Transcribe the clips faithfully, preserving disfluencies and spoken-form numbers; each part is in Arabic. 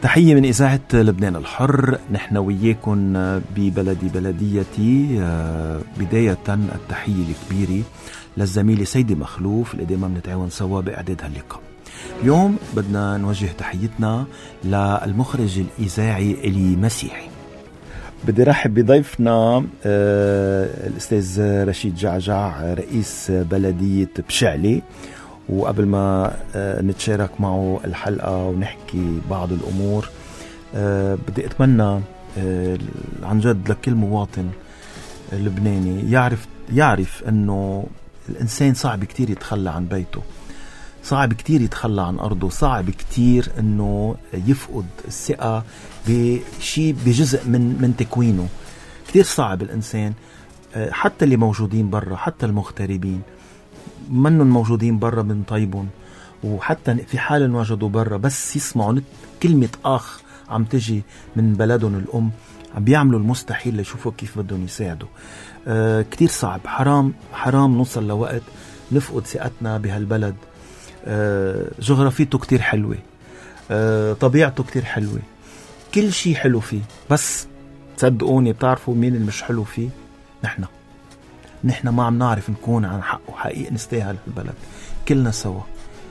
تحية من إذاعة لبنان الحر. نحن وياكم ببلدي بلديتي. بداية التحية الكبيرة للزميلة سيدي مخلوف اللي دائما بنتعاون سوا بإعداد هاللقاء. اليوم بدنا نوجه تحيتنا للمخرج الإذاعي إلي مسيحي. بدي رحب بضيفنا الأستاذ رشيد جعجع رئيس بلدية بشعلي، وقبل ما نتشارك معه الحلقة ونحكي بعض الأمور بدي أتمنى عن جد لكل مواطن لبناني يعرف يعرف أنه الإنسان صعب كتير يتخلى عن بيته، صعب كتير يتخلى عن أرضه، صعب كتير أنه يفقد الثقة بشيء بجزء من من تكوينه. كتير صعب الإنسان، حتى اللي موجودين برا، حتى المغتربين منهم موجودين برا من طيبهم، وحتى في حال وجدوا برا بس يسمعوا كلمة آخ عم تجي من بلدهم الأم عم بيعملوا المستحيل ليشوفوا كيف بدهم يساعدوا. آه كتير صعب، حرام حرام نوصل لوقت نفقد ثقتنا بهالبلد. آه جغرافيته كتير حلوة، آه طبيعته كتير حلوة، كل شيء حلو فيه، بس تصدقوني بتعرفوا مين اللي مش حلو فيه؟ نحن نحن ما عم نعرف نكون عن حق وحقيقة نستاهل البلد كلنا سوا.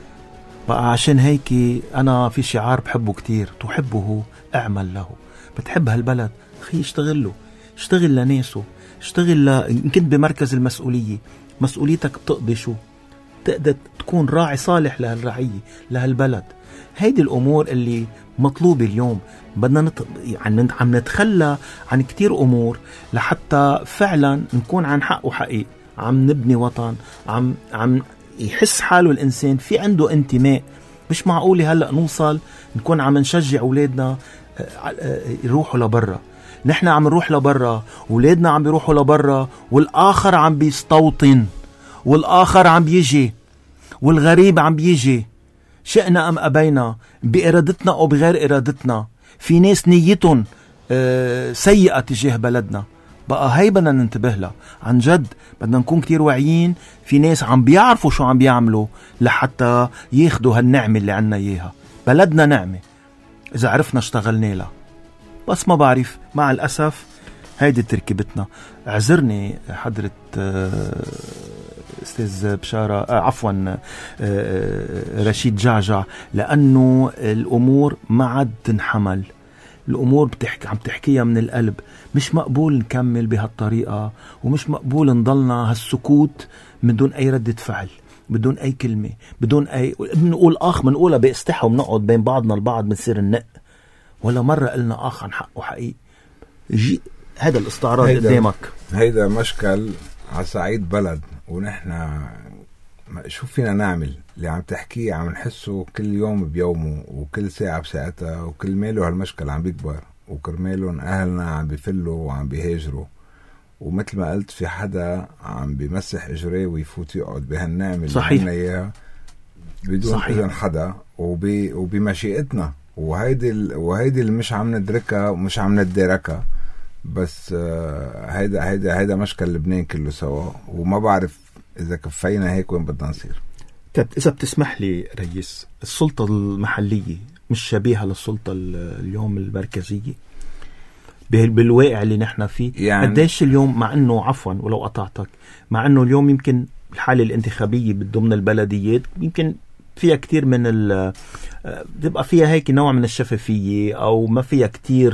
بقى عشان هيك أنا في شعار بحبه كتير، تحبه اعمل له. بتحب هالبلد خي اشتغل له، اشتغل لناسه، اشتغل ل... إن كنت بمركز المسؤولية مسؤوليتك بتقضي شو؟ تقدر تكون راعي صالح لهالرعية لهالبلد. هيدي الأمور اللي مطلوبة اليوم. بدنا نت... يعني عم نتخلى عن كتير أمور لحتى فعلا نكون عن حق وحقيقة، عم نبني وطن، عم عم يحس حاله الإنسان في عنده انتماء. مش معقولة هلأ نوصل نكون عم نشجع أولادنا يروحوا لبرا، نحن عم نروح لبرا، أولادنا عم بيروحوا لبرا، والآخر عم بيستوطن، والآخر عم بيجي، والغريب عم بيجي، شئنا أم أبينا، بإرادتنا أو بغير إرادتنا. في ناس نيتهم سيئة تجاه بلدنا، بقى هاي بدنا ننتبه لها عن جد. بدنا نكون كتير واعيين. في ناس عم بيعرفوا شو عم بيعملوا لحتى ياخدوا هالنعمة اللي عنا إياها. بلدنا نعمة إذا عرفنا اشتغلنا لها، بس ما بعرف مع الأسف هيدي تركيبتنا. اعذرني حضرة أستاذ بشارة، آه عفوا آه رشيد جعجع، لأنه الأمور ما عاد تنحمل. الأمور بتحكي عم تحكيها من القلب. مش مقبول نكمل بهالطريقة، ومش مقبول نضلنا هالسكوت من دون أي ردة فعل، بدون أي كلمة، بدون أي بنقول آخ بنقولها باستحى، وبنقعد بين بعضنا البعض بنصير النق. ولا مرة قلنا آخ عن حق وحقيقي. جي هذا الاستعراض قدامك. هيدا مشكل على صعيد بلد، ونحن شو فينا نعمل؟ اللي عم تحكيه عم نحسه كل يوم بيومه، وكل ساعة بساعتها، وكل ماله هالمشكل عم بيكبر، وكرمالهم أهلنا عم بيفلوا وعم بيهاجروا. ومثل ما قلت في حدا عم بيمسح إجريه ويفوت يقعد بهالنعمة اللي عنا إياها بدون إذن حدا وبي وبمشيئتنا. وهيدي وهيدي اللي مش عم ندركها ومش عم ندركها. بس هيدا هيدا هيدا مشكل لبنان كله سوا، وما بعرف إذا كفينا هيك وين بدنا نصير. طب إذا بتسمح لي رئيس، السلطة المحلية مش شبيهة للسلطة اليوم المركزية بالواقع اللي نحن فيه؟ يعني قديش اليوم، مع أنه عفوا ولو قطعتك، مع أنه اليوم يمكن الحالة الانتخابية ضمن البلديات يمكن فيها كتير من ال بيبقى فيها هيك نوع من الشفافية، أو ما فيها كتير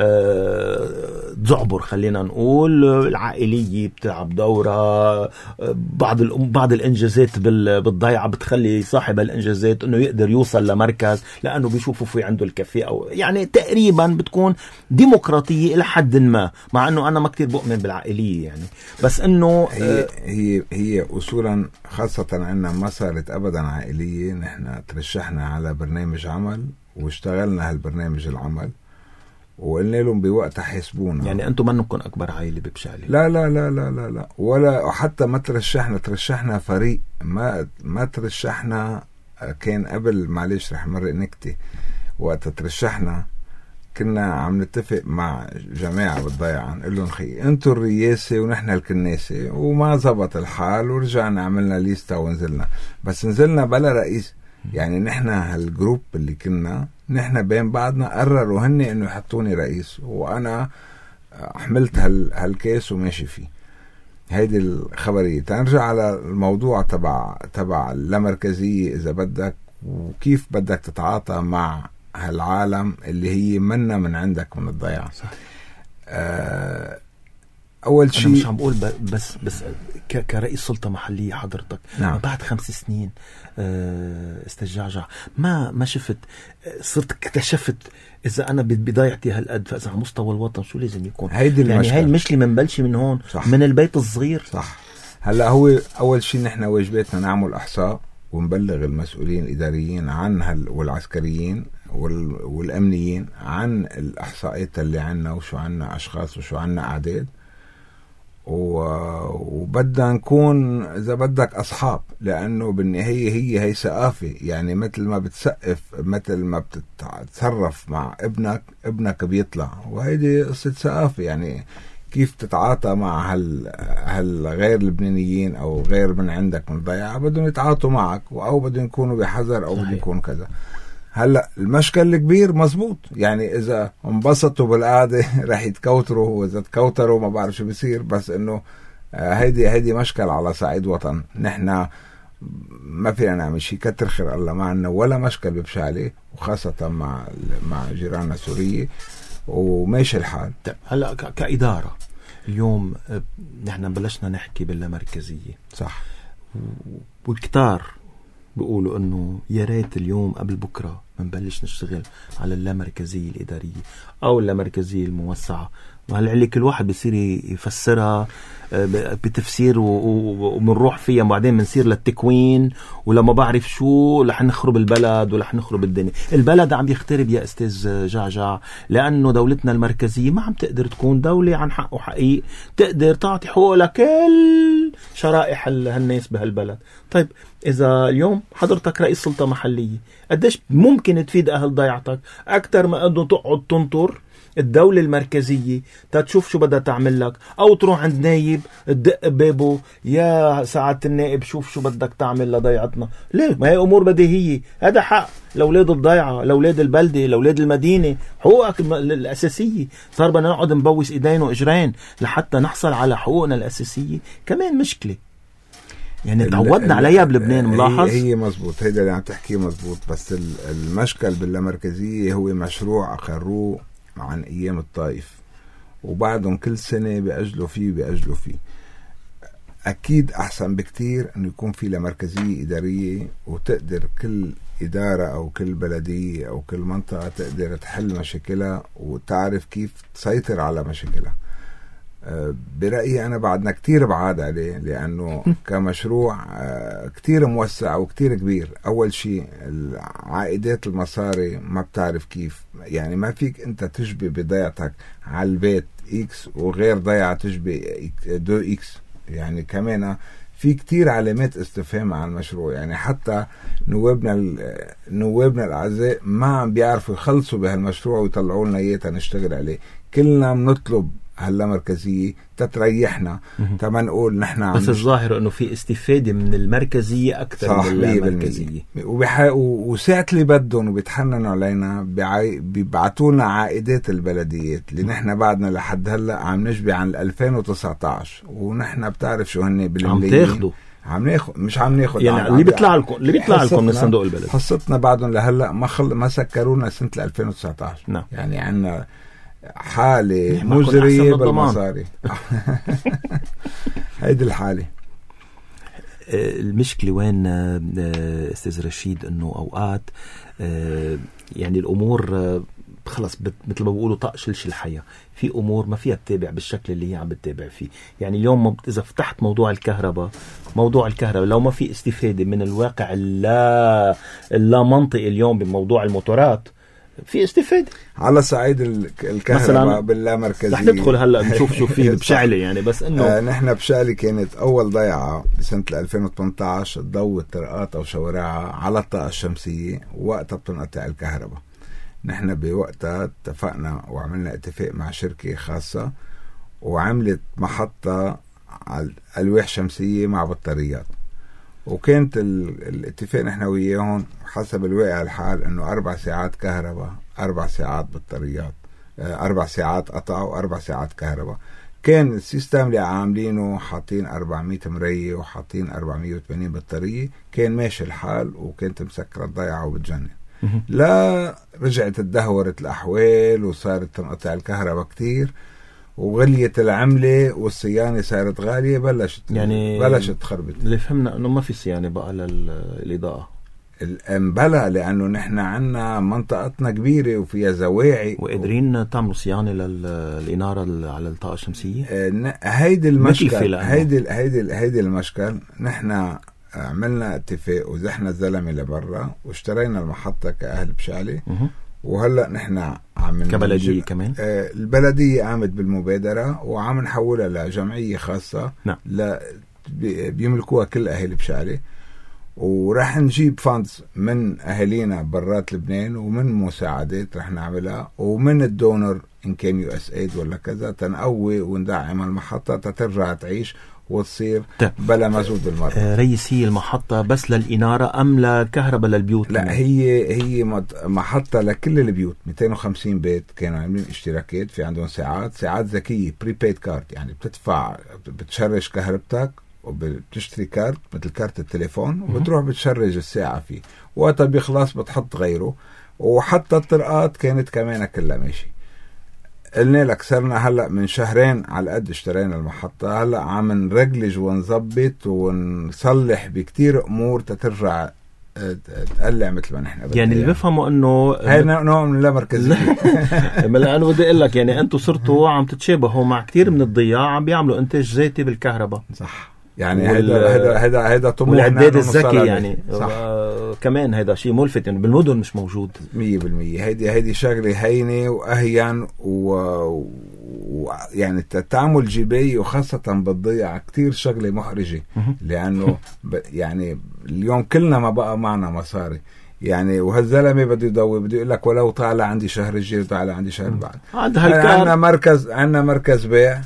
تزعبر، خلينا نقول العائلية بتلعب دورة، بعض بعض الإنجازات بالضيعة بتخلي صاحب الإنجازات إنه يقدر يوصل لمركز لأنه بيشوفوا في عنده الكفاءة، أو يعني تقريبا بتكون ديمقراطية إلى حد ما، مع أنه أنا ما كتير بؤمن بالعائلية يعني. بس إنه هي هي هي أصولا، خاصة أنها ما صارت أبدا عائلية. نحن ترشحنا على برنامج عمل واشتغلنا هالبرنامج العمل، وقلنا لهم بوقت حيسبونا. يعني أنتم منكم أكبر عائلة ببشعلي؟ لا لا لا لا لا لا، ولا حتى ما ترشحنا ترشحنا فريق، ما ما ترشحنا. كان قبل، معلش رح مرق نكتة، وقت ترشحنا كنا عم نتفق مع جماعة بالضيعة نقول لهم خي انتوا الرئاسة ونحن الكناسة، وما زبط الحال ورجعنا عملنا ليستا ونزلنا. بس نزلنا بلا رئيس، يعني نحن هالجروب اللي كنا نحن بين بعضنا قرروا هن انه يحطوني رئيس، وانا حملت هال هالكيس وماشي فيه. هيدي الخبرية. تنرجع على الموضوع تبع تبع اللامركزية إذا بدك، وكيف بدك تتعاطى مع هالعالم اللي هي منا من عندك من الضيعة. صح. آه أول شيء أنا مش عم بقول بس بس كرئيس سلطة محلية حضرتك، نعم. بعد خمس سنين استجعجع ما ما شفت، صرت اكتشفت إذا أنا بضيعتي هالقد، فإذا على مستوى الوطن شو لازم يكون. هيدي يعني المشكلة. هاي المشكلة منبلش من هون. صح. من البيت الصغير. صح. هلأ هو أول شيء نحن واجباتنا نعمل إحصاء ونبلغ المسؤولين الإداريين عن هال والعسكريين وال والأمنيين عن الإحصائيات اللي عنا، وشو عنا أشخاص وشو عنا أعداد، وبدنا نكون إذا بدك أصحاب، لأنه بالنهاية هي هي ثقافة. يعني مثل ما بتسقف، مثل ما بتتصرف مع ابنك، ابنك بيطلع، وهيدي قصة ثقافة. يعني كيف تتعاطى مع هال هالغير لبنانيين أو غير من عندك من الضيعة، بدهم يتعاطوا معك، أو بدهم يكونوا بحذر، أو بدهم يكونوا كذا. هلا المشكل الكبير مزبوط، يعني اذا انبسطوا بالقعده رح يتكوتروا، واذا تكوتروا ما بعرف شو بيصير. بس انه هيدي هيدي مشكل على صعيد وطن. نحن ما فينا نعمل شيء، كتر خير الله، ما عنا ولا مشكل ببشعلي، وخاصه مع مع جيراننا سوريا، وماشي الحال. هلا كاداره اليوم نحن بلشنا نحكي باللامركزيه. صح. والكتار بيقولوا انه يا ريت اليوم قبل بكره بنبلش نشتغل على اللامركزيه الاداريه او اللامركزيه الموسعه. وهالعلي كل واحد بيصير يفسرها بتفسير وبنروح فيها، وبعدين بنصير للتكوين، ولما بعرف شو رح نخرب البلد ورح نخرب الدنيا. البلد عم يخترب يا استاذ جعجع، لانه دولتنا المركزيه ما عم تقدر تكون دوله عن حق وحقيق تقدر تعطي حقوق لكل شرائح هالناس بهالبلد. طيب اذا اليوم حضرتك رئيس سلطه محليه، قديش ممكن تفيد اهل ضيعتك اكثر ما انه تقعد تنطر الدولة المركزية تتشوف شو بدها تعمل لك، أو تروح عند نايب تدق بابه، يا سعادة النائب شوف شو بدك تعمل لضيعتنا. ليه؟ ما هي أمور بديهية، هذا حق لأولاد الضيعة، لأولاد البلدة، لأولاد المدينة، حقوقك الأساسية. صار بدنا نقعد نبوس إيدين وإجرين لحتى نحصل على حقوقنا الأساسية، كمان مشكلة. يعني تعودنا عليها بلبنان. ملاحظ هي, هي مزبوط، هيدا اللي عم تحكيه مزبوط. بس المشكل باللامركزية هو مشروع أقروه عن أيام الطائف، وبعدهم كل سنة بيأجلوا فيه بيأجلوا فيه. أكيد أحسن بكتير أنه يكون في لمركزية إدارية، وتقدر كل إدارة أو كل بلدية أو كل منطقة تقدر تحل مشاكلها وتعرف كيف تسيطر على مشاكلها. برأيي أنا بعدنا كتير بعاد عليه، لأنه كمشروع كتير موسع وكتير كبير. أول شيء عائدات المصاري ما بتعرف كيف، يعني ما فيك أنت تشبه بضيعتك على البيت إكس وغير ضيعة تشبه دو إكس. يعني كمان في كتير علامات استفهام على المشروع. يعني حتى نوابنا نوابنا الأعزاء ما عم بيعرفوا يخلصوا بهالمشروع ويطلعوا لنا إياه تنشتغل عليه. كلنا بنطلب هلا مركزية تتريحنا تما نقول نحن، بس الظاهر انه في استفادة من المركزية اكثر من المركزية. وبح... وساعة اللي بدهم وبيتحننوا علينا بيعي... بيبعتونا عائدات البلديات اللي نحن بعدنا لحد هلا عم نشبه عن ألفين وتسعطعش، ونحن بتعرف شو هن بالملايين عم تاخدوا، عم ناخد مش عم ناخد يعني اللي بيطلع لكم اللي بيطلع لكم من صندوق البلد. حصتنا بعدهم لهلا ما خل... ما سكرونا سنة ألفين وتسعطعش. نعم. يعني عنا حالة مزرية بالمصاري. هيدي الحالة. المشكلة وين استاذ رشيد؟ انه اوقات يعني الامور خلص مثل ما بيقولوا طق شلش الحياة. في امور ما فيها تتابع بالشكل اللي هي عم بتتابع فيه. يعني اليوم اذا فتحت موضوع الكهرباء، موضوع الكهرباء لو ما في استفادة من الواقع اللا اللا منطقي اليوم بموضوع الموتورات، في استفادة على صعيد الكهرباء باللامركزية. رح ندخل هلا نشوف شو فيه بشعلي. يعني بس انه آه نحن بشعلي كانت اول ضيعة بسنة ألفين وثمانية عشر تضوي طرقاتها وشوارعها على الطاقة الشمسية، ووقتها بتنقطع الكهرباء. نحن بوقتها اتفقنا وعملنا اتفاق مع شركة خاصة وعملت محطة على ألواح شمسية مع بطاريات، وكانت الاتفاق نحن وياهم حسب الواقع الحال انه اربع ساعات كهرباء اربع ساعات بطاريات، اربع ساعات قطع واربع ساعات كهرباء. كان السيستم اللي عاملينه حاطين أربعمية مراية وحاطين أربعمية وثمانين بطارية، كان ماشي الحال وكانت مسكرة ضيعة وبتجنن. لا رجعت تدهورت الأحوال وصارت تنقطع الكهرباء كتير وغليت العملة والصيانة صارت غالية، بلشت يعني بلشت تخربط. اللي فهمنا انه ما في صيانة بقى للإضاءة بلا، لأنه نحن عنا منطقتنا كبيرة وفيها زواعي وقادرين تعملوا صيانة للإنارة على الطاقة الشمسية. هيدي المشكل هيدي هيدي هيدي المشكل. نحن عملنا اتفاق وزحنا الزلمة لبرا واشترينا المحطة كأهل بشالي، وهلأ نحن عم كبلدية كمان. آه البلدية قامت بالمبادرة وعم نحولها لجمعية خاصة. نعم. ل بيملكوها كل أهل بشالي، ورح نجيب فاندز من أهالينا برات لبنان ومن مساعدات رح نعملها ومن الدونر إن كان يو اس ايد ولا كذا، تنقوي وندعم المحطة تترجع تعيش وتصير بلا مزود بالمرة. آه ريس، هي المحطة بس للإنارة أم لكهرباء للبيوت؟ لا، هي هي محطة لكل البيوت. مئتين وخمسين بيت كانوا عاملين اشتراكات، في عندهم ساعات ساعات ذكية بريبيد كارد، يعني بتدفع بتشرج كهربتك وبتشتري كارت مثل كارت التليفون وبتروح بتشرج الساعة فيه، وقتها بيخلص بتحط غيره. وحتى الطرقات كانت كمان كلها ماشي. قلنا لك صرنا هلأ من شهرين على قد اشترينا المحطة، هلأ عم نرجلج ونظبط ونصلح بكتير أمور تترجع تقلع مثل ما نحن بدنا. يعني اللي بفهموا انه هاي نوع من اللامركزية. لأنه بدي اقول لك يعني انتم صرتوا عم تتشابهوا مع كتير من الضياع، عم بيعملوا انتاج ذاتي بالكهرباء. صح. يعني هذا هذا هذا هذا طموحنا. والعداد الذكي يعني آه كمان هذا شيء ملفت، يعني بالمدن مش موجود مية بالمية. هيدي هيدي شغله هينه واهين، ويعني و... التعامل جباي وخاصه بالضيعه كتير شغله محرجه، لانه ب... يعني اليوم كلنا ما بقى معنا مصاري يعني، وهالزلمه بده يضوي بده يقول لك ولو طالع عندي شهر الجاي طالع عندي شهر بعد. عندنا مركز عندنا مركز بيع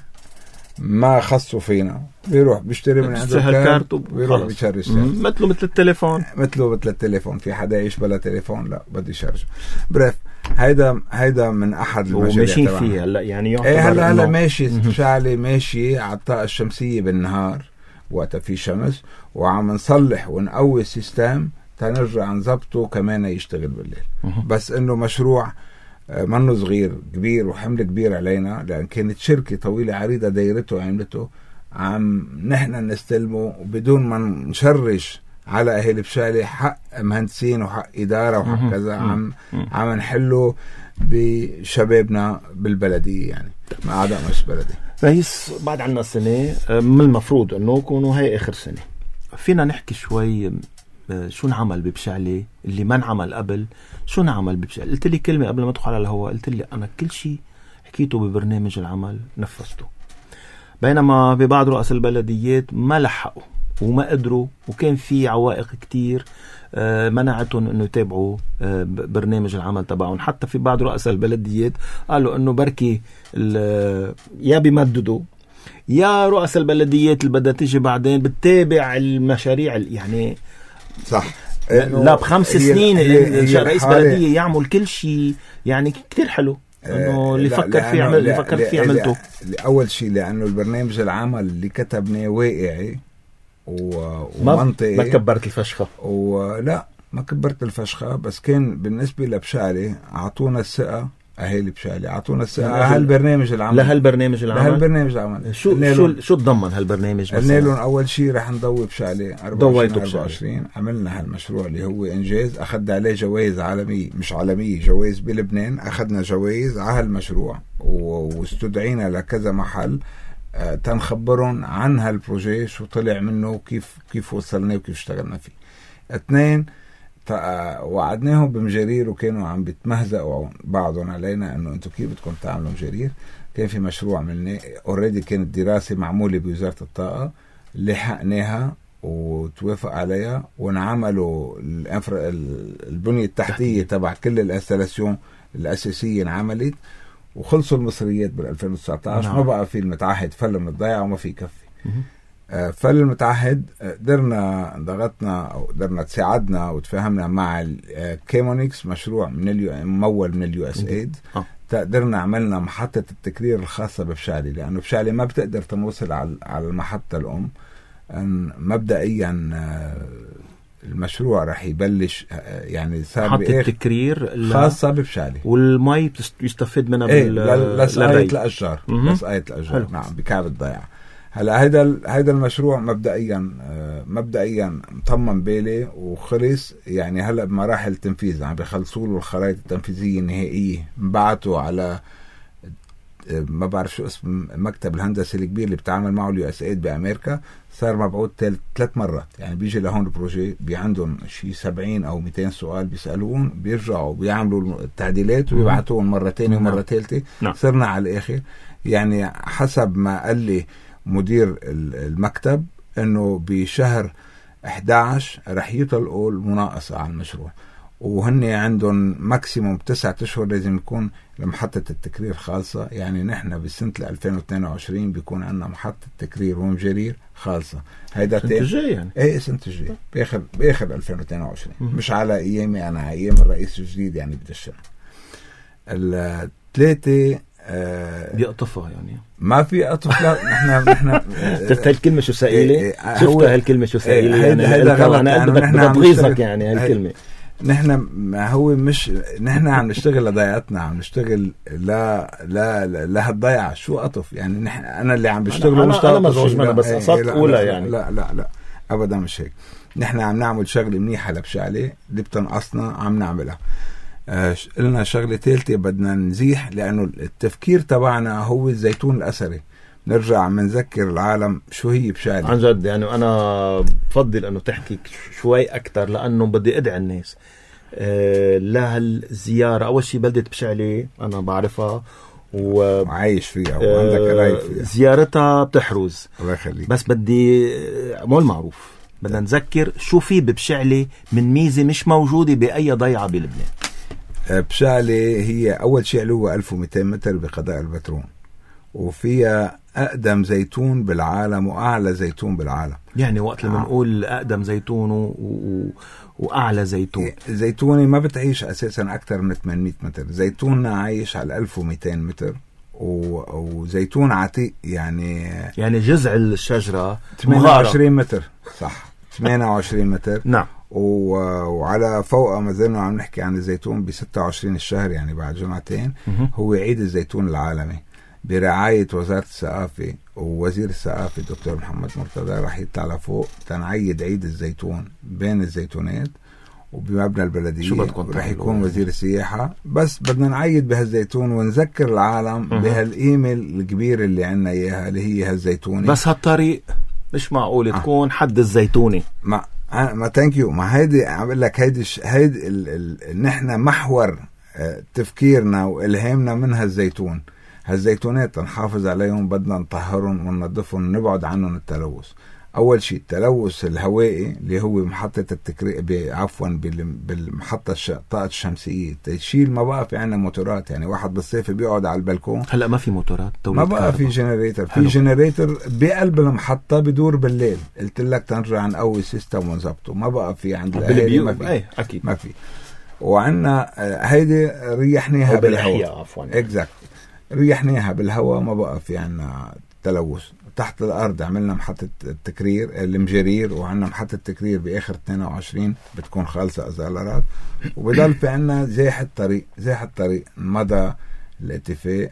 ما خصوا فينا، بيروح بيشتري من عنده الكارت وبيروح بيشرج مثله مثل التليفون مثله مثل التليفون. في حدا يعيش بلا تليفون؟ لا، بدي يشرج. بريف، هيدا هيدا من احد المشاريع وماشيين فيه هلا يعني. ايه هلا هلا ماشي شعلي ماشي على الطاقه الشمسيه بالنهار وقتها في شمس، وعم نصلح ونقوي السيستم تنرجع نظبطه كمان يشتغل بالليل. بس انه مشروع منه صغير، كبير وحمل كبير علينا، لأن كانت شركة طويلة عريضة دايرته وعملته، عم نحن نستلمه بدون ما نشرش على أهل بشالي حق مهندسين وحق إدارة وحق كذا. عم عم نحله بشبابنا بالبلدية، يعني مع أعضاء مجلس بلدي. رئيس، بعد عنا سنة، من المفروض أنه يكونوا هاي آخر سنة، فينا نحكي شوي شو نعمل ببشعلي اللي ما نعمل قبل؟ شو نعمل ببشعلي؟ قلت لي كلمة قبل ما تدخل على الهواء، قلت لي أنا كل شيء حكيته ببرنامج العمل نفذته، بينما ببعض رؤساء البلديات ما لحقوا وما قدروا، وكان في عوائق كتير منعتهم انه يتابعوا برنامج العمل تبعهم. حتى في بعض رؤساء البلديات قالوا انه بركي يا بيمددوا يا رؤساء البلديات اللي بدها تيجي بعدين بتتابع المشاريع يعني. صح. لا، بخمس سنين رئيس بلدية يعمل كل شيء يعني كتير حلو، انه اللي فكر فيه يعمل، اللي فكر فيه عملته. اول شيء لانه البرنامج العمل اللي كتبناه واقعي ومنطقي، ما كبرت الفشخة. ولا ما كبرت الفشخة، بس كان بالنسبة لبشالي اعطونا الثقة، اهالي بشالي اعطونا الثقة هالبرنامج العمل لهالبرنامج العمل لهالبرنامج العمل. شو شو شو تضمن هالبرنامج؟ قلنا لهم اول شيء رح نضوي بشالي أربعة وعشرين. عملنا هالمشروع اللي هو انجاز، اخذنا عليه جوائز عالمية، مش عالمية، جوائز بلبنان. اخذنا جوائز على هالمشروع واستدعينا لكذا محل آه تنخبرهم عن هالبروجي، شو طلع منه وكيف كيف وصلنا وكيف اشتغلنا فيه. اثنين، وعدناهم بمجرير، وكانوا عم بيتمهزقوا بعضهم علينا انه انتم كيف بدكم تعملوا مجرير. كان في مشروع عملناه اوريدي، كانت دراسه معموله بوزاره الطاقه، لحقناها وتوافق عليها، ونعملوا البنيه التحتيه تبع كل الانستلاسيون الاساسيه انعملت، وخلصوا المصريات بال ألفين وتسعة عشر. ما بقى في المتعهد فل من الضيعه وما في كفي. فالمتعهد قدرنا ضغطنا أو قدرنا تساعدنا وتفاهمنا مع الكيمونيكس، مشروع من اليو ممول من اليو اس ايد. قدرنا عملنا محطة التكرير الخاصة بفشالي، لأنه فشالي ما بتقدر تنوصل على المحطة الأم. مبدئيا المشروع رح يبلش يعني صار محطة التكرير خاصة بفشالي، والمي بيستفيد منها ايه لسقاية الأشجار. لسقاية الأشجار نعم بكعب الضيعة. هلا هيدا هيدا المشروع مبدئيا مبدئيا مطمن بالي وخلص، يعني هلا بمراحل التنفيذ عم بيخلصوا له الخرائط التنفيذيه النهائيه، بعتوا على ما بعرف شو اسم مكتب الهندسه الكبير اللي بتعامل معه اليو اس ايد بامريكا، صار مبعوث ثلاث مرات. يعني بيجي لهون البروجي بي عندهم شيء سبعين او مئتين سؤال بيسالون، بيرجعوا بيعملوا التعديلات وبيبعتوهم مره ثانيه ومره ثالثه. صرنا على الاخر يعني حسب ما قال لي مدير المكتب انه بشهر احد عشر رح يطلقوا المناقصة على المشروع، وهن عندهم ماكسيموم تسعة اشهر لازم يكون لمحطة التكرير خالصة. يعني نحن بسنة ألفين واثنين وعشرين بيكون عندنا محطة تكرير ومجرير خالصة. هيدا سنة الجاي يعني ايه سنة الجاي باخر باخر ألفين واثنين وعشرين، مش على ايامي انا، ايام الرئيس الجديد يعني بدي الشرع. الثلاثة آه بيقطفها يعني ما في قطف. لا نحن نحن شفت هالكلمة شو سائلة؟ شفتها هالكلمة شو سائلة؟ يعني هيدا غلط. أنا بدك بتغيظك يعني هالكلمة. نحن ما هو مش نحن عم نشتغل لضيعتنا، عم نشتغل لا لا لا هالضيعة. شو قطف يعني؟ نحن أنا اللي عم بشتغل مش أنا مزعوج منها، بس قصدت أولى يعني لا لا لا أبدا مش هيك. نحن عم نعمل شغلة منيحة لبشالة اللي بتنقصنا عم نعملها. آه قلنا شغلة ثالثة بدنا نزيح، لأنه التفكير تبعنا هو الزيتون الأثري. نرجع منذكر العالم شو هي بشالة عن جد. يعني أنا بفضل أنه تحكي شوي أكتر، لأنه بدي أدعي الناس آه لهالزيارة. أول شيء بلدة بشالة أنا بعرفها وعايش فيها وعندك قرايب فيها، زيارتها بتحرز الله يخليك. بس بدي مو المعروف بدنا نذكر شو في ببشالة من ميزة مش موجودة بأي ضيعة بلبنان. بشالة هي أول شيء علوها ألف ومئتين متر بقضاء البترون، وفيها أقدم زيتون بالعالم وأعلى زيتون بالعالم. يعني وقت لما نقول أقدم زيتون و... و... وأعلى زيتون، زيتوني ما بتعيش أساسا أكتر من ثمانمئة متر، زيتوننا عايش على ألف ومئتين متر، و... وزيتون عتيق يعني يعني جذع الشجرة ثمانية وعشرين متر صح ثمانية وعشرين متر نعم. وعلى فوق ما زلنا عم نحكي عن الزيتون ب ستة وعشرين الشهر، يعني بعد جمعتين هو عيد الزيتون العالمي برعاية وزارة الثقافة، ووزير الثقافة الدكتور محمد مرتضى راح يطلع لفوق تنعيد عيد الزيتون بين الزيتونات وبمبنى البلدية. راح يكون وزير السياحة، بس بدنا نعيد بهالزيتون ونذكر العالم بهالقيمة الكبيرة اللي عنا إياها اللي هي هالزيتونة. بس هالطريق مش معقول آه. تكون حد الزيتوني ما ما ثانك يو. ما هيدي عم بقول لك هيدي هيدي ال... ال... نحن محور تفكيرنا والهامنا من هالزيتون. هالزيتونات نحافظ عليهم، بدنا نطهرهم وننظفهم ونبعد عنهم التلوث. اول شيء التلوث الهوائي اللي هو محطه التكرير عفوا بالمحطه الطاقه الشمسيه تشيل. ما بقى في عندنا موتورات، يعني واحد بالصيف بيقعد على البلكون. هلا ما في موتورات، ما بقى في جنريتر. في جنريتر بقلب المحطه بدور بالليل. قلت لك تنرجع نقوي سيستم ونظبطه. ما بقى في عند الاهالي، ما في ايه اكيد ما في. وعندنا هيدي ريحناها بالهواء عفوا اكزاكت ريحناها بالهواء. ما بقى في عندنا تلوث. تحت الأرض عملنا محطة التكرير المجرير، وعندنا محطة التكرير بآخر اثنين وعشرين بتكون خالصة أزالارات، وبضل في عندنا زاح الطريق. زاح الطريق مضى الاتفاق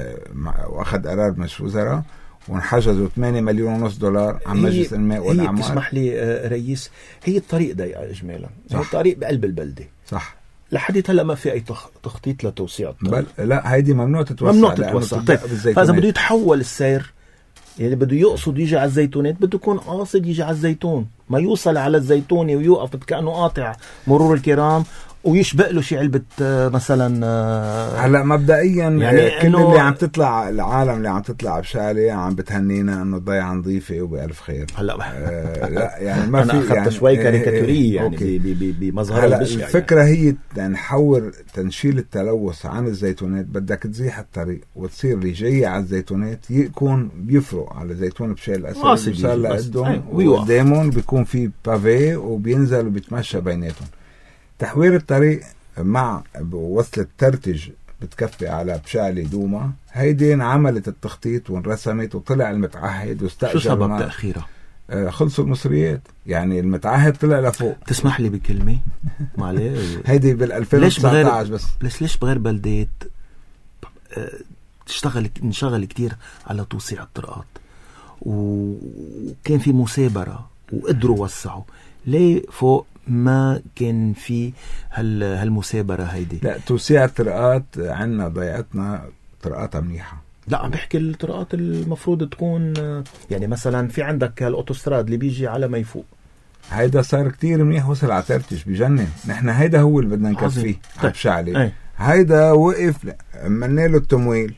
وأخذ قرار مجلس وزراء ونحجزوا ثمانية مليون ونص دولار عن مجلس الماء والأعمار. هي تسمح لي رئيس، هي الطريق ضيقة إجمالا، هي الطريق بقلب البلدة صح. لحد هلا ما في اي تخطيط لتوسيع الطريق. بل لا هيدي ممنوع تتوسع، ممنوع تتوسع. طيب فاذا بده يتحول السير، يعني بده يقصد يجي على الزيتونات، بده يكون قاصد يجي على الزيتون، ما يوصل على الزيتونة ويوقف كأنه قاطع مرور الكرام ويشبق له شي علبة مثلا. هلا مبدئيا يعني كل اللي عم تطلع العالم اللي عم تطلع بشالي عم بتهنينا انه ضيعة نظيفة وبألف خير. هلا آه لا يعني ما أنا في أخذت يعني شوي كاريكاتورية يعني بمظهر البشع. الفكرة يعني. هي نحور تنشيل التلوث عن الزيتونات، بدك تزيح الطريق وتصير اللي جاي على الزيتونات يكون بيفرق على زيتون بشال الأسد وصار لقدهم وقدامهم بيكون في بافي وبينزل وبيتمشى بيناتهم. تحوير الطريق مع وصلة ترتج بتكفي على بشالي دوما، هيدي انعملت التخطيط وانرسمت وطلع المتعهد واستأجر. شو سبب تأخيرها؟ آه خلصوا المصريات، يعني المتعهد طلع لفوق. تسمح لي بكلمة؟ معليه هيدي بالألفين وتسعطعش بس. ليش ليش بغير بلدات آه تشتغل نشغل كتير على توسيع الطرقات وكان في مثابرة وقدروا وسعوا، ليه فوق ما كان في هال هالمثابرة هيدي؟ لا توسيع الطرقات عنا ضيعتنا طرقاتها منيحة. لا عم بحكي الطرقات المفروض تكون يعني مثلا في عندك هالاوتوستراد اللي بيجي على ما يفوق، هيدا صار كتير منيح وصل على ترتش بجنن. نحن هيدا هو اللي بدنا نكفيه على بشعلي. ايه. هيدا وقف عملنا له التمويل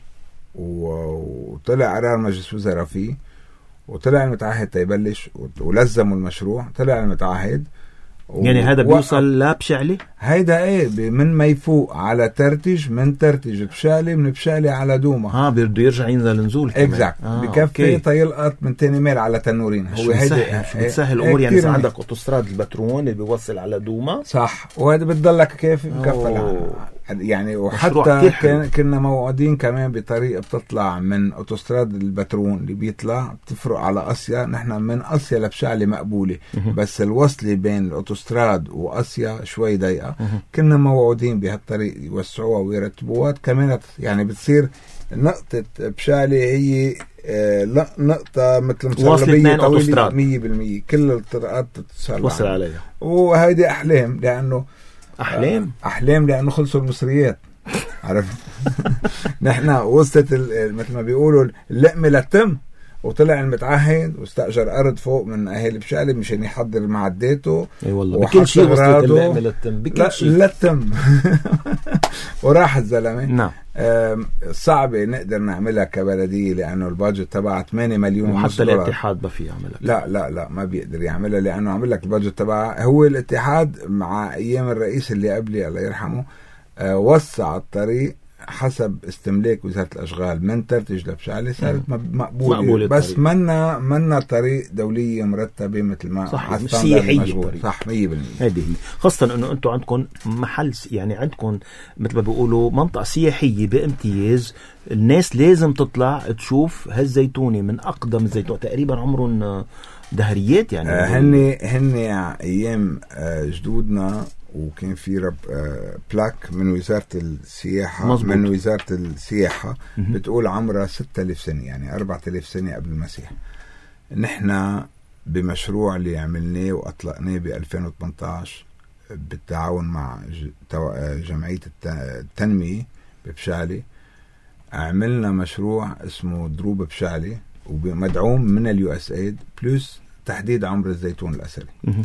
وطلع قرار مجلس وزراء فيه وطلع المتعهد تيبلش ولزموا المشروع. طلع المتعهد يعني هذا بيوصل لبشعلي. هيدا ايه من ما يفوق على ترتج، من ترتج بشالي، من بشالي على دوما. ها بده يرجع ينزل نزول كمان. اكزاكت آه بكفي تيلقط من تاني ميل على تنورين. هو هيدا شو بتسهل الامور يعني. اذا عندك اوتوستراد البترون اللي بيوصل على دوما صح، وهذا بتضلك كيف مكفل يعني. وحتى كان كنا موعودين كمان بطريقه بتطلع من اوتوستراد البترون اللي بيطلع بتفرق على اسيا. نحن من اسيا لبشالي مقبوله بس الوصله بين الاوتوستراد واسيا شوي ضيقه. كنا موعودين بهالطريق يوسعوها ويرتبوها كمان، يعني بتصير نقطة بشالي هي آه نقطة مثل مصلبية طويلة مية بالمية. كل الطرقات توصل عليها، وهيدي أحلام لأنه أحلام آه أحلام لأنه خلصوا المصريات. عرفت نحن وصلت مثل ما بيقولوا اللقمة للتم، وطلع المتعهد واستأجر أرض فوق من أهل بشالي مشان يحضر معداته. اي والله بكل شيء وصلت اللقمة للتم، بكل شيء للتم وراح الزلمة. نعم. صعبة نقدر نعملها كبلدية لأنه البادجت تبعها ثمانية مليون ونص وحتى الاتحاد ما في يعملها. لا لا لا ما بيقدر يعملها لأنه عمل لك البادجت تبعها. هو الاتحاد مع أيام الرئيس اللي قبلي الله يرحمه وسع الطريق حسب استملاك وزارة الأشغال من ترتج لبشالي، صارت مقبولة, مقبولة بس منا منا طريق دولية مرتبة مثل ما صح سياحية. صح مية بالمية. هذه هي خاصة أنه أنتم عندكم محل يعني عندكم مثل ما بيقولوا منطقة سياحية بامتياز. الناس لازم تطلع تشوف هالزيتونة من أقدم الزيتون تقريبا عمرهم دهريات يعني. آه هن هن أيام آه جدودنا وكان في رب آه بلاك من وزارة السياحة. مزبوط. من وزارة السياحة م-م. بتقول عمرها ستة آلاف سنة يعني أربعة آلاف سنة قبل المسيح. نحن بمشروع اللي عملناه وأطلقناه بألفين وثمانية عشر بالتعاون مع جمعية التنمية ببشالي، عملنا مشروع اسمه دروب بشالي ومدعوم من اليو اس ايد بلس تحديد عمر الزيتون الأثري. م-م.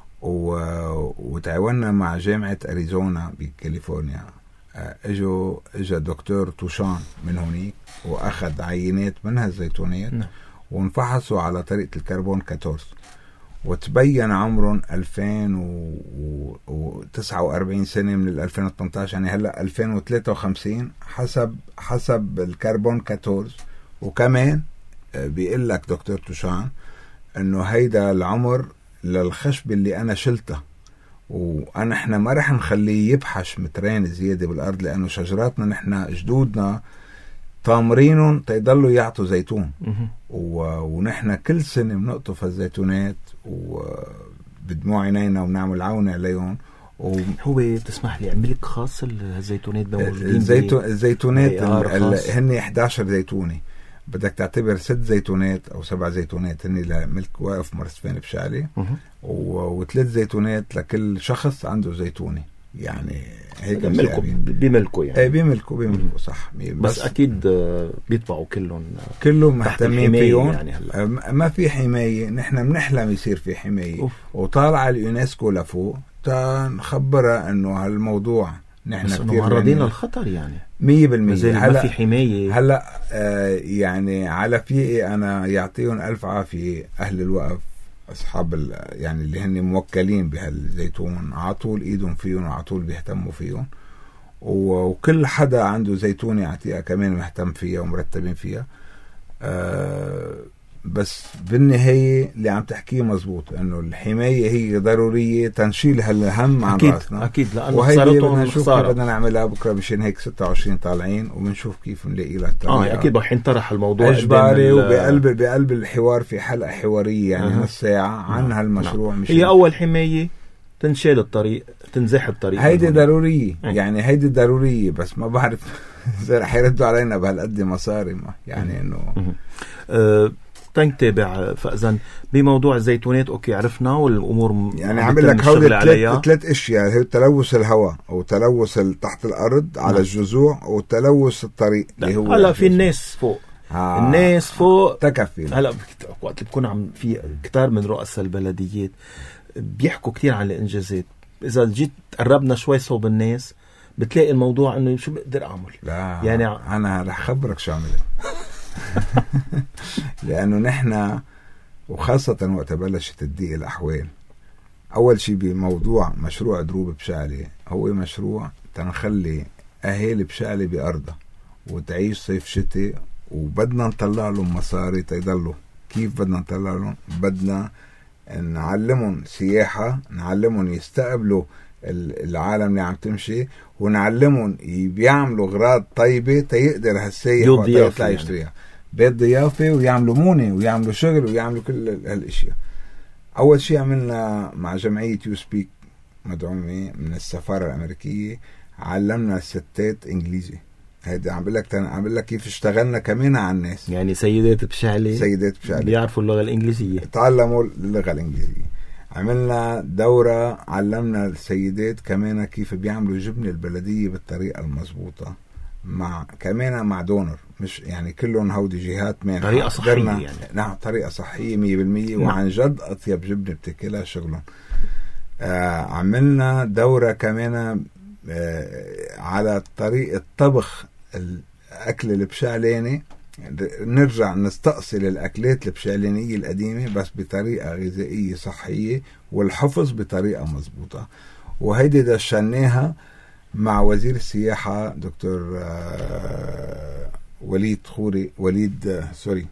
وتعاوننا مع جامعة أريزونا بكاليفورنيا. اجوا اجا دكتور توشان من هونيك واخذ عينات من هالزيتونات وانفحصوا على طريقة الكربون أربعة عشر وتبين عمرهم ألفين وتسعة وأربعين سنة من ألفين وثمانية عشر يعني هلا ألفين وثلاثة وخمسين حسب حسب الكربون أربعة عشر. وكمان بيقول لك دكتور توشان انه هيدا العمر للخشب اللي انا شلته، وانا احنا ما رح نخليه يبحش مترين زياده بالارض لانه شجراتنا نحن جدودنا طامرينهم تيضلوا يعطوا زيتون و... ونحن كل سنه بنقطف الزيتونات وبدموع عينينا وبنعمل عونه عليهم. و... هو تسمح لي عملك خاص الزيتونات موجودين الزيتو... الزيتونات ال... هن إحدى عشر زيتونه، بدك تعتبر ست زيتونات او سبع زيتونات هن لملك واقف مرسفين بشالي و... وثلاث زيتونات لكل شخص عنده زيتونه يعني هيك بيملكوا بيملكوا يعني ايه بيملكوا بيملكوا صح. بس, بس اكيد بيطبعوا كلهم كلهم مهتمين فيهم يعني. هلا ما في حمايه، نحن بنحلم يصير في حمايه، وطالع اليونسكو لفوق تنخبرها انه هالموضوع نحن كثير معرضين للخطر يعني مية بالمية. هلا ما في حمايه هلا آه يعني على في انا يعطيهم الف عافيه اهل الوقف اصحاب يعني اللي هن موكلين بهالزيتون، على طول ايدهم فيهم وعلى طول بيهتموا فيهم، وكل حدا عنده زيتون يعطيها كمان مهتم فيها ومرتبين فيها. أه بس بالنهاية اللي عم تحكيه مزبوط، انه الحماية هي ضرورية تنشيل هالهم عن أكيد راسنا. اكيد لانه وهي بدنا نشوف كيف بدنا نعملها بكره، مشان هيك ستة وعشرين طالعين وبنشوف كيف نلاقي لها اه اكيد رح ينطرح الموضوع اجباري، وبقلب بقلب الحوار في حلقة حوارية يعني نص ساعة عن هالمشروع. مش هي اول حماية تنشيل الطريق، تنزح الطريق، هيدي ضرورية يعني هيدي ضرورية. بس ما بعرف إذا رح يردوا علينا بهالقد مصاري ما يعني انه أه تنتابع. فإذن بموضوع الزيتونات اوكي عرفنا والامور يعني عامل لك هودي ثلاث اشياء، هي تلوث الهواء وتلوث تحت الارض على الجذوع وتلوث الطريق اللي هو هلا في الناس فوق. آه. الناس فوق تكفي. هلا وقت اللي بكون عم في كتار من رؤساء البلديات بيحكوا كتير عن الانجازات، اذا جيت قربنا شوي صوب الناس بتلاقي الموضوع انه شو بقدر اعمل. لا يعني انا رح خبرك شو عملت لانه نحن وخاصة وقت بلشت تضيق الاحوال، اول شيء بموضوع مشروع دروب بشعلي هو مشروع تنخلي اهالي بشعلي بارضها وتعيش صيف شتي، وبدنا نطلع لهم مصاري تيضلوا. كيف بدنا نطلع لهم؟ بدنا نعلمهم سياحة، نعلمهم يستقبلوا العالم اللي عم تمشي، ونعلمهم بيعملوا غراض طيبة تيقدر هالسيح وقت يطلع يشتريها بيت ضيافة، ويعملوا مونة ويعملوا شغل ويعملوا كل هالاشياء. اول شيء عملنا مع جمعية يو سبيك مدعومة من السفارة الامريكية، علمنا الستات انجليزي. هيدا عم بقول لك عم بقول لك كيف اشتغلنا كمان على الناس، يعني سيدات بشعلي سيدات بشعلي بيعرفوا اللغة الانجليزية، تعلموا اللغة الانجليزية. عملنا دورة علمنا السيدات كمان كيف بيعملوا جبنة البلدية بالطريقة المضبوطة، مع كمان مع دونر، مش يعني كلهم هودي جهات مانحة، طريقة صحية يعني. نعم طريقة صحية مية بالمية وعن جد أطيب جبنة بتاكلها شغلهم. آه عملنا دورة كمان آه على طريقة طبخ الأكل البشعلاني، نرجع نستأصل الأكلات البشعلانية القديمة بس بطريقة غذائية صحية والحفظ بطريقة مضبوطة. وهيدي دشناها مع وزير السياحة دكتور آه وليد خوري وليد آه سوري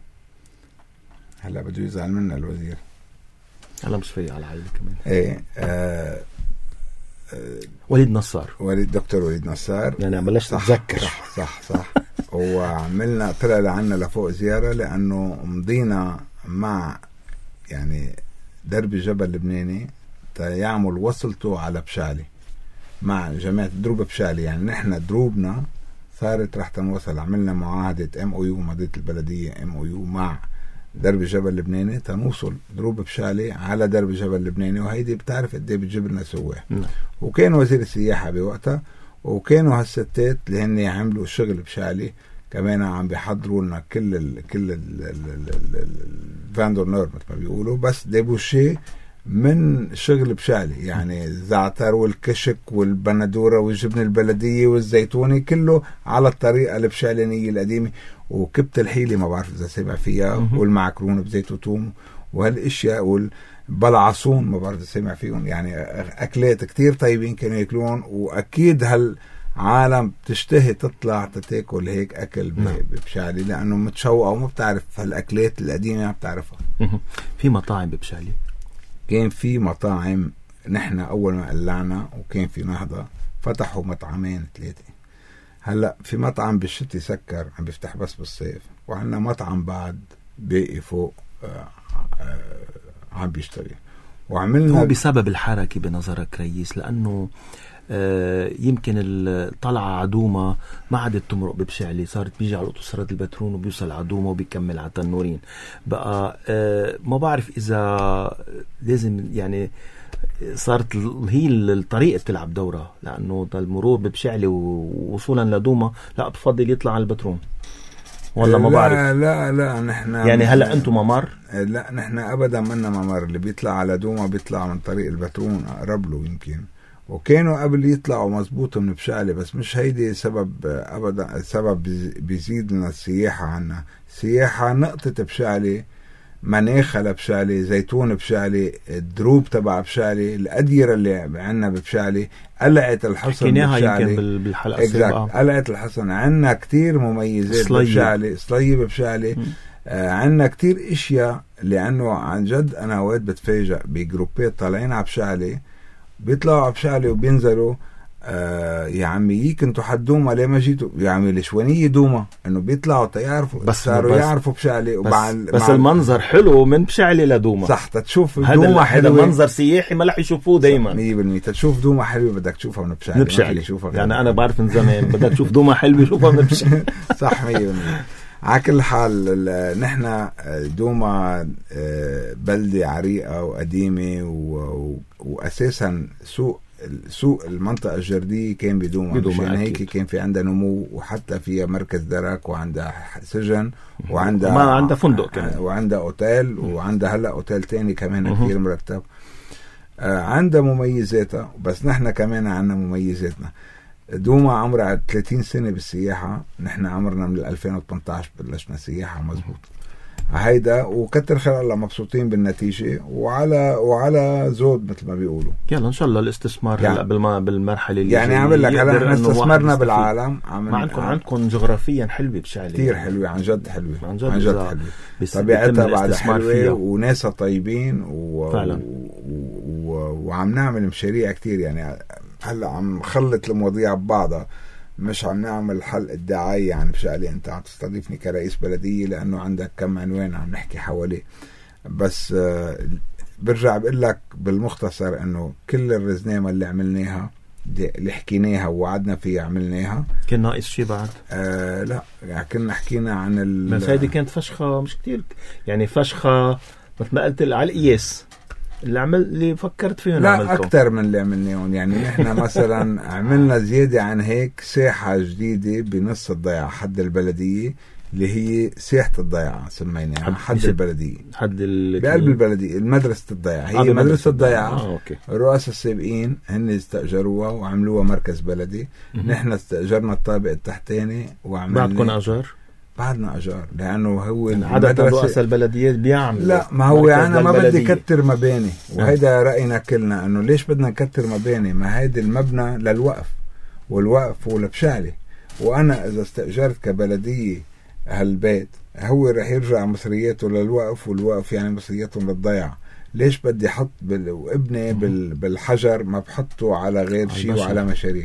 هلا بده يزعل منا الوزير، هلا مش في على عائلة كمان. ايه آه آه وليد نصار، وليد دكتور وليد نصار يعني عم بلشت اتذكر. صح صح صح وعملنا طلع لعنا لفوق زيارة، لأنه مضينا مع يعني درب الجبل اللبناني تيعمل وصلته على بشعلي مع جماعة دروب بشعلي. يعني نحن دروبنا صارت رح تنوصل، عملنا معاهدة ام او يو مضية البلدية ام او يو مع درب الجبل اللبناني تنوصل دروب بشعلي على درب الجبل اللبناني، وهيدي بتعرف قد ايه بتجيب لنا سواح. وكان وزير السياحة بوقتها، وكانوا هالستات اللي هن عملوا شغل بشعلي كمان عم بيحضروا لنا كل ال كل الفاندور نور مثل ما بيقولوا، بس ديبوشي من شغل بشعلي، يعني الزعتر والكشك والبندورة والجبن البلدية والزيتوني كله على الطريقة البشعلانية القديمة. وكبت الحيلي ما بعرف إذا سمع فيها، والمعكرون بزيت وثوم وهالاشياء، والبلعصون ما بعرف إذا سمع فيهم. يعني أكلات كتير طيبين كانوا يأكلون، وأكيد هالعالم بتشتهي تطلع تتاكل هيك أكل ببشعلي، لأنه متشوقة وما بتعرف هالأكلات القديمة ما بتعرفها. في مطاعم ببشعلي؟ كان في مطاعم، نحن أول ما قلعنا وكان في نهضة فتحوا مطعمين ثلاثة. هلأ في مطعم بالشتي سكر عم بيفتح بس بالصيف، وعنا مطعم بعد باقي فوق آه آه عم بيشتغل. وعملنا هو بسبب الحركة بنظرك رئيس، لأنه آه يمكن الطلعة عدومة ما عادت تمرق ببشعلي، صارت بيجي على أوتوستراد البترون وبيوصل عدومة وبيكمل على تنورين بقى. آه ما بعرف إذا لازم يعني صارت هي الطريقة تلعب دورة، لأنه المرور ببشعلي ووصولا لدوما لا بفضل يطلع على البترون ولا ما لا بعرف. لا لا نحن يعني هلا انتم ممر؟ لا نحن ابدا منا ممر. اللي بيطلع على دوما بيطلع من طريق البترون اقرب له يمكن، وكانوا قبل يطلعوا مزبوط من بشعلي، بس مش هيدي سبب ابدا. سبب بيزيد لنا السياحة عنا. سياحة نقطة بشعلي، مناخة لبشعلي، زيتون بشعلي، الدروب تبع بشعلي، الأديرة اللي عنا بشعلي، قلعة الحصن بشعلي بالحلقة السابقة. قلعة الحصن عنا كتير مميزات بشعلي، صليب بشعلي. آه عنا كتير اشياء، لأنه عن جد أنا اوقات بتفاجأ بجروبات طالعين على بشعلي، بيطلعوا على بشعلي وبينزلوا آه يا عمي يك انتوا حد دوما ليه ما جيتوا؟ يا عمي لشوانية دوما انه بيطلعوا تيعرفوا، بس صاروا يعرفوا بشعلي. بس, بس المنظر حلو من بشعلي لدوما. صح، تتشوف دوما حلوة. هذا منظر سياحي ما رح يشوفوه دايما مية بالمية. تتشوف دوما حلوة بدك تشوفها من بشعلي. من بشعلي يعني انا بعرف من زمان بدك تشوف دوما حلوة شوفها من بشعلي. صح مية بالمية. على كل حال نحن دوما بلدة عريقة وقديمة، واساسا سوق سوق المنطقة الجردية كان بدوما، مشان هيك كان في عندها نمو، وحتى فيها مركز درك، وعندها سجن، وعندها ما عندها فندق كمان، وعندها اوتيل، وعندها هلا اوتيل تاني كمان كثير مرتب. آه عندها مميزاتها، بس نحن كمان عندنا مميزاتنا. دوما عمرها ثلاثين سنة بالسياحة، نحن عمرنا من ألفين وثمانية عشر بلشنا سياحة مزبوط. هيدا وكتر خير الله مبسوطين بالنتيجة، وعلى وعلى زود مثل ما بيقولوا. يلا ان شاء الله الاستثمار يعني هلا بالمرحلة اللي يعني عمل لك هلا احنا استثمرنا بالعالم. ما عندكم عندكم جغرافيا حلوة بشعلي كتير حلوة، عن جد حلوة، عن جد, عن جد حلوة. طبيعتها بعد حلوة، وناسها طيبين، و... و... و... وعم نعمل مشاريع كتير. يعني هلا عم خلط المواضيع ببعضها، مش عم نعمل حلقة دعاية يعني بشعلي. انت عم تستضيفني كرئيس بلدية لانه عندك كم عنوان عم نحكي حواليه، بس آه برجع بقول لك بالمختصر انه كل الرزنامة اللي عملناها اللي حكيناها ووعدنا فيها عملناها. كان ناقص شيء بعد؟ آه لا يعني كنا حكينا عن ال بس هيدي كانت فشخة مش كتير، يعني فشخة مثل ما قلت على القياس اللي عمل اللي فكرت فيه. لا أكتر من اللي عملناهم. يعني نحن مثلا عملنا زيادة عن هيك ساحة جديدة بنص الضيعة حد البلدية، اللي هي ساحة الضيعة سميناها حد, حد البلدية، حد بقلب البلدية المدرسة الضيعة. هي آه مدرسة الضيعة. آه الرؤساء السابقين هن استأجروها وعملوها مركز بلدي. نحن استأجرنا الطابق التحتاني وعملنا. بعدكم أجار؟ بعدنا أجار، لأنه هو عدد رؤساء البلديات بيعمل. لا ما هو أنا ما بدي كتر مباني، وهيدا رأينا كلنا أنه ليش بدنا نكتر مباني؟ ما هيدا المبنى للوقف، والوقف هو لبشعلي. وأنا إذا استأجرت كبلدية هالبيت هو رح يرجع مصرياته للوقف، والوقف يعني مصرياتهم للضيعة. ليش بدي حط بال... وابني بال... بالحجر ما بحطه على غير شيء وعلى مشاريع.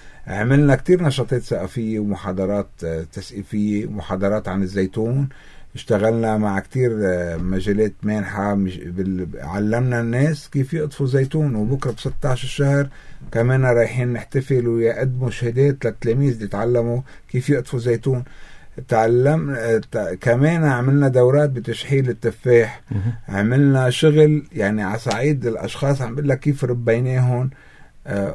عملنا كتير نشاطات ثقافية ومحاضرات تثقيفية ومحاضرات عن الزيتون. اشتغلنا مع كتير مجالات مانحة، بال... علمنا الناس كيف يقطفوا زيتون. وبكرة ب ستة عشر الشهر كمان رايحين نحتفل ويقدموا شهادات للتلاميذ اللي تعلموا كيف يقطفوا زيتون. تعلم كمان عملنا دورات بتشحيل التفاح. عملنا شغل يعني على صعيد الأشخاص، عم بقول لك كيف ربيناهم. آه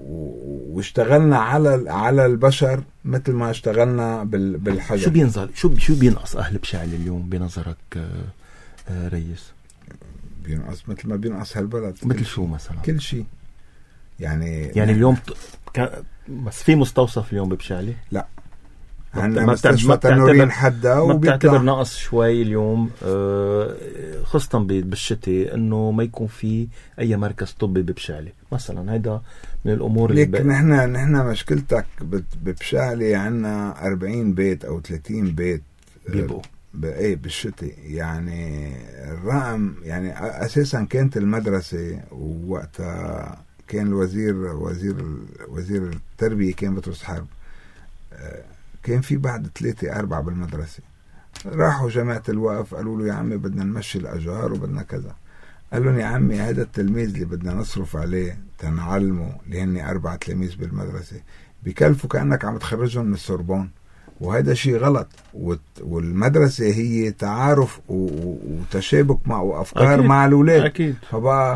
واشتغلنا على على البشر مثل ما اشتغلنا بالحجر. شو بينزل شو شو بينقص اهل بشعلي اليوم بنظرك آه آه ريس؟ بينقص مثل ما بينقص هالبلد. مثل شو مثلا؟ كل شيء يعني. يعني اليوم ط... بس في مستوصف اليوم بشعلي؟ لا عندنا مستشفى تنورين حدا، وبيعتبر نقص شوي اليوم آه خاصة بالشتاء انه ما يكون في اي مركز طبي ببشعلي مثلا. هيدا من الامور اللي ليك نحن نحن مشكلتك ببشعلي عنا أربعين بيت او ثلاثين بيت بيبقوا بايه بالشتاء. يعني الرقم يعني اساسا كانت المدرسة ووقتها كان الوزير وزير وزير التربية كان بطرس حرب، كان في بعد ثلاثة أربعة بالمدرسة. راحوا جماعة الوقف قالوا له يا عمي بدنا نمشي الأجار وبدنا كذا. قال لهم يا عمي هذا التلميذ اللي بدنا نصرف عليه تنعلمه، اللي هن أربع تلاميذ بالمدرسة، بكلفوا كأنك عم تخرجهم من السوربون، وهذا شيء غلط. والمدرسة هي تعارف وتشابك مع وأفكار أكيد. مع الأولاد. أكيد. فبقى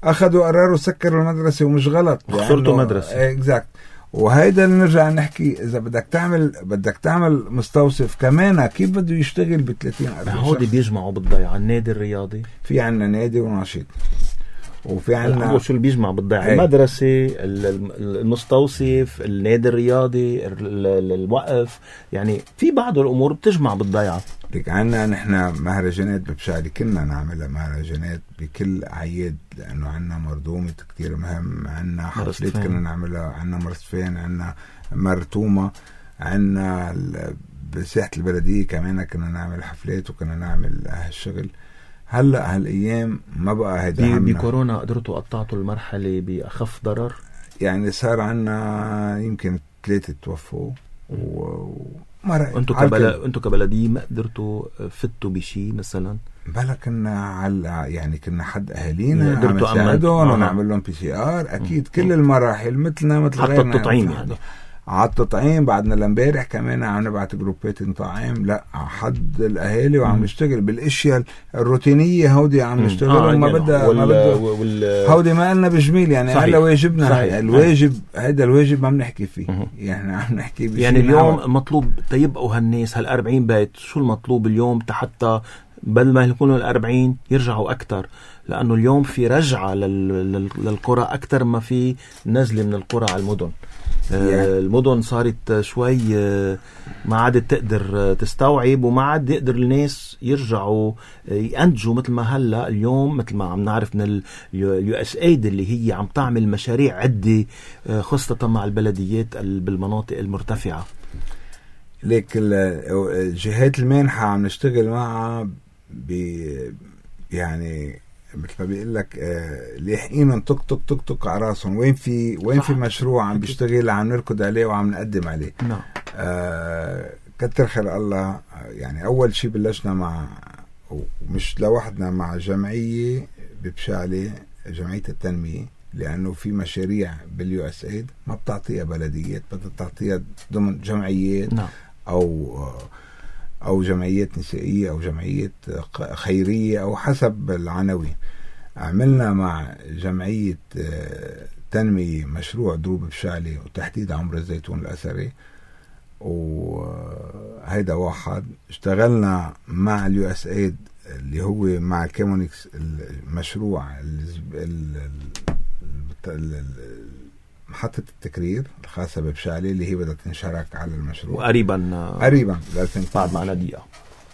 اخذوا قرروا سكروا المدرسه ومش غلط خسرتوا مدرسه اكزاكت. وهيدا اللي نرجع نحكي، اذا بدك تعمل بدك تعمل مستوصف كمان كيف بده يشتغل ب ثلاثين ألف هودي بيجمعوا بالضيعه. النادي الرياضي في عنا نادي ونشيط، وفي عنا شو اللي بيجمع بالضيعه؟ المدرسه، المستوصف، النادي الرياضي، الوقف، يعني في بعض الامور بتجمع بالضيعه. لك عنا نحن مهرجانات ببشعلي كنا نعملها مهرجانات بكل عيد، لانه عنا مردومة كتير مهم، عنا حفلات كنا نعملها، عنا مرصفين، عنا مرتومة، عنا بساحة البلدية كمان كنا نعمل حفلات وكنا نعمل هالشغل. هلا هالايام ما بقى هيدا بكورونا قدرتوا قطعتوا المرحله باخف ضرر؟ يعني صار عنا يمكن ثلاثه توفوا و انتوا كبل... انتوا كبلديه ما قدرتوا فتوا بشيء مثلا؟ بلا كنا على يعني كنا حد اهالينا عم نساعدهم ونعمل لهم بي سي ار اكيد. م. كل المراحل مثلنا مثل حتى التطعيم يعني على التطعيم. بعدنا لامبارح كمان عم نبعت جروبات نطعم لا حد الاهالي وعم نشتغل بالاشياء الروتينيه هودي عم نشتغل. آه ما بدها وال... ما بدها وال... هودي ما قلنا بجميل يعني هلا واجبنا. صحيح. الواجب هذا الواجب ما بنحكي فيه. م. يعني عم نحكي بشيء يعني اليوم عوض. مطلوب تيبقوا هالناس هالأربعين بيت شو المطلوب اليوم حتى بل ما يكونوا الأربعين يرجعوا أكتر، لأنه اليوم في رجعة لل... لل... للقرى أكتر ما في نزل من القرى على المدن. آه المدن صارت شوي آه ما عادت تقدر تستوعب وما عاد يقدر الناس يرجعوا آه ينتجوا مثل ما هلا اليوم مثل ما عم نعرف من اليو اس ايد اللي هي عم تعمل مشاريع عدة آه خاصة مع البلديات بالمناطق المرتفعة. ليك الجهات المانحة عم نشتغل معها ب يعني مثل ما بيقول لك آه لاحقينهم تك تك تك تك على راسهم وين في وين صح. في مشروع عم بيشتغل عم نركض عليه وعم نقدم عليه. نعم. آه كتر خير الله. يعني اول شيء بلشنا مع ومش لوحدنا مع جمعيه ببشعلي جمعيه التنميه، لانه في مشاريع باليو اس ايد ما بتعطيها بلديات، بدها تعطيها ضمن جمعيات. نعم. او أو جمعيات نسائية أو جمعيات خيرية أو حسب العناوين. عملنا مع جمعية تنمية مشروع دروب بشعلي وتحديد عمر الزيتون الأثري، وهيدا واحد. اشتغلنا مع اليو اس ايد اللي هو مع كيمونيكس المشروع محطة التكرير الخاصة ببشعلي اللي هي بدها تنشارك على المشروع وقريبا قريبا بعد معنا دقيقة.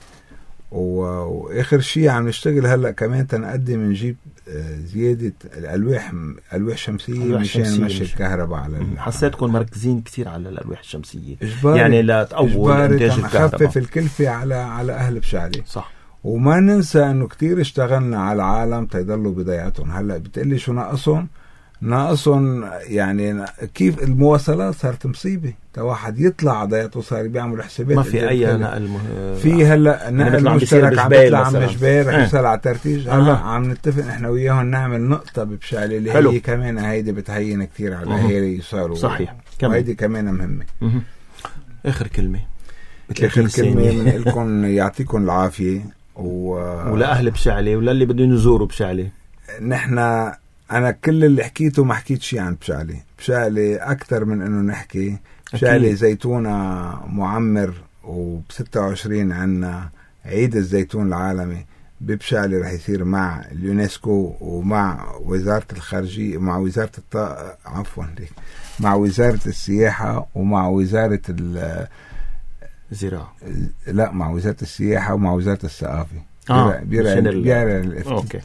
واخر شيء عم نشتغل هلا كمان تنقدم نجيب زيادة الألواح ألواح شمسية مشان نمشي الكهرباء على. حسيتكم مركزين كتير على الألواح الشمسية يعني لا تقووا إنتاج الكهرباء، نخفف الكلفة على على أهل بشعلي. صح. وما ننسى إنه كتير اشتغلنا على العالم تيضلوا بضيعتهم. هلا بتقلي شو ناقصهم؟ ناقصهم يعني كيف المواصلات صارت مصيبة. واحد يطلع ضيعته صار بيعمل حسابات ما في أي نقل مه... في هلا نقل مشترك عم بيطلع عم مجبار رح يوصل على ترتيج. هلا عم نتفق احنا وياهم نعمل نقطة ببشعلي اللي حلو. هي كمان هيدي بتهين كتير على الأهالي يصاروا. صحيح. وهيدي كمان مهمة. مه. آخر كلمة آخر كلمة من لكم يعطيكم العافية و... ولا أهل بشعلي ولا اللي بدهم يزوروا بشعلي. نحن أنا كل اللي حكيته ما حكيت شيء عن بشعلي. بشعلي أكتر من إنه نحكي. بشعلي زيتونة معمر وبستة وعشرين عنا عيد الزيتون العالمي ببشعلي رح يصير مع اليونسكو ومع وزارة الخارجية مع وزارة الط... عفوا مع وزارة السياحة ومع وزارة الزراعة. لا مع وزارة السياحة ومع وزارة الثقافة. آه بيرا بيرا أوكي.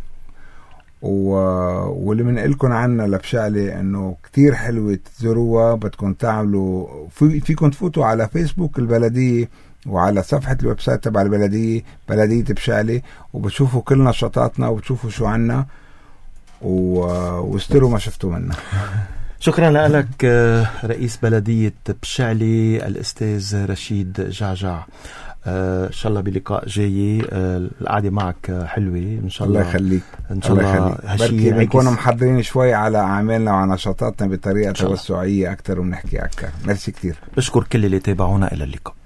واللي من لكم عنا لبشعلي انه كتير حلوة تزوروها. بدكم تعملوا في فيكم تفوتوا على فيسبوك البلدية وعلى صفحة الويب سايت تبع البلدية بلدية بشعلي وبتشوفوا كل نشاطاتنا وبتشوفوا شو عنا واستروا ما شفتوا منا. شكرا لك رئيس بلدية بشعلي الأستاذ رشيد جعجع. آه ان شاء الله بلقاء جاي. آه القعده معك حلوه ان شاء الله. الله يخليك. ان شاء الله هالشيء بنكون محضرين شوي على اعمالنا وعلى نشاطاتنا بطريقه توسعيه اكثر وبنحكي اكثر. ميرسي كتير. بشكر كل اللي تابعونا. الى اللقاء.